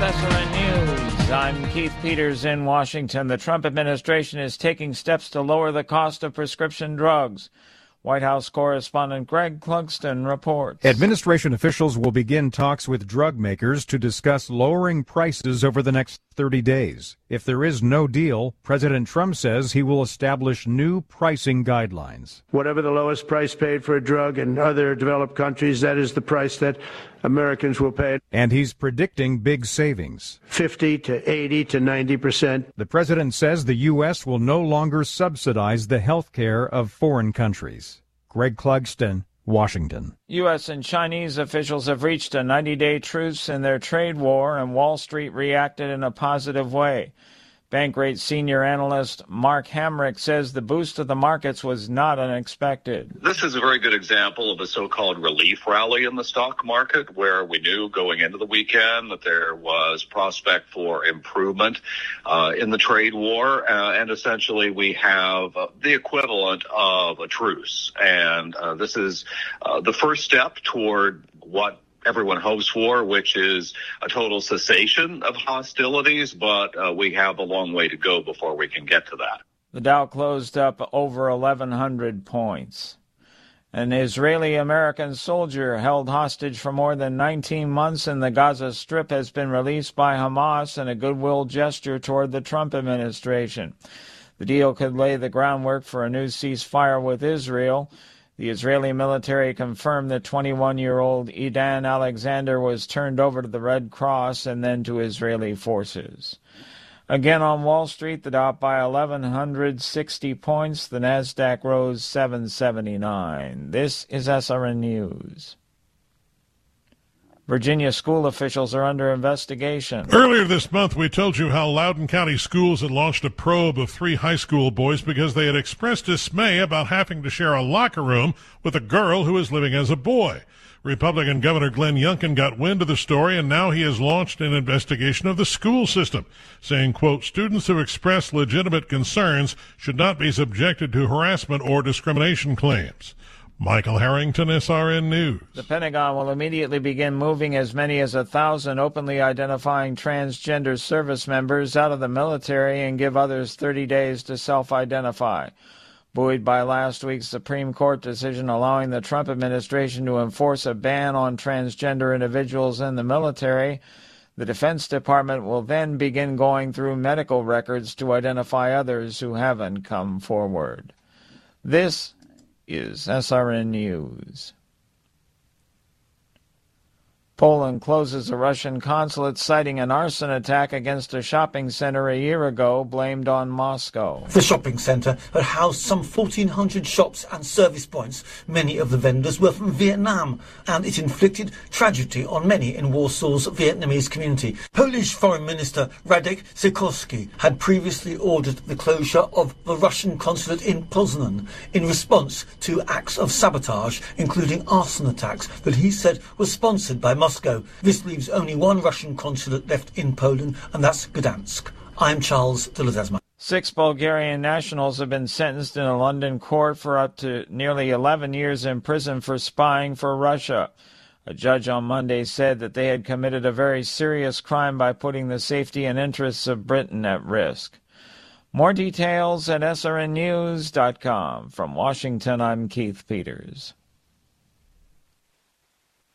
SRN News. I'm Keith Peters in Washington. The Trump administration is taking steps to lower the cost of prescription drugs. White House correspondent Greg Clugston reports. Administration officials will begin talks with drug makers to discuss lowering prices over the next 30 days. If there is no deal, President Trump says he will establish new pricing guidelines. Whatever the lowest price paid for a drug in other developed countries, that is the price that Americans will pay. And he's predicting big savings. 50 to 80 to 90%. The president says the U.S. will no longer subsidize the health care of foreign countries. Greg Clugston, Washington. U.S. and Chinese officials have reached a 90-day truce in their trade war, and Wall Street reacted in a positive way. Bankrate senior analyst Mark Hamrick says the boost of the markets was not unexpected. This is a very good example of a so-called relief rally in the stock market, where we knew going into the weekend that there was prospect for improvement in the trade war, and essentially we have the equivalent of a truce. And this is the first step toward what everyone hopes for, which is a total cessation of hostilities, but we have a long way to go before we can get to that. The Dow closed up over 1,100 points. An Israeli-American soldier held hostage for more than 19 months in the Gaza Strip has been released by Hamas in a goodwill gesture toward the Trump administration. The deal could lay the groundwork for a new ceasefire with Israel. The Israeli military confirmed that 21-year-old Idan Alexander was turned over to the Red Cross and then to Israeli forces. Again on Wall Street, the Dow up by 1,160 points. The Nasdaq rose 779. This is SRN News. Virginia school officials are under investigation. Earlier this month, we told you how Loudoun County Schools had launched a probe of 3 high school boys because they had expressed dismay about having to share a locker room with a girl who was living as a boy. Republican Governor Glenn Youngkin got wind of the story, and now he has launched an investigation of the school system, saying, quote, students who express legitimate concerns should not be subjected to harassment or discrimination claims. Michael Harrington, SRN News. The Pentagon will immediately begin moving as many as 1,000 openly identifying transgender service members out of the military and give others 30 days to self-identify. Buoyed by last week's Supreme Court decision allowing the Trump administration to enforce a ban on transgender individuals in the military, the Defense Department will then begin going through medical records to identify others who haven't come forward. This is SRN News. Poland closes a Russian consulate citing an arson attack against a shopping center a year ago, blamed on Moscow. The shopping centre had housed some 1,400 shops and service points. Many of the vendors were from Vietnam, and it inflicted tragedy on many in Warsaw's Vietnamese community. Polish Foreign Minister Radek Sikorski had previously ordered the closure of the Russian consulate in Poznan in response to acts of sabotage, including arson attacks that he said were sponsored by Moscow. This leaves only one Russian consulate left in Poland, and that's Gdansk. I'm Charles de Ledesma. 6 Bulgarian nationals have been sentenced in a London court for up to nearly 11 years in prison for spying for Russia. A judge on Monday said that they had committed a very serious crime by putting the safety and interests of Britain at risk. More details at srnnews.com. From Washington, I'm Keith Peters.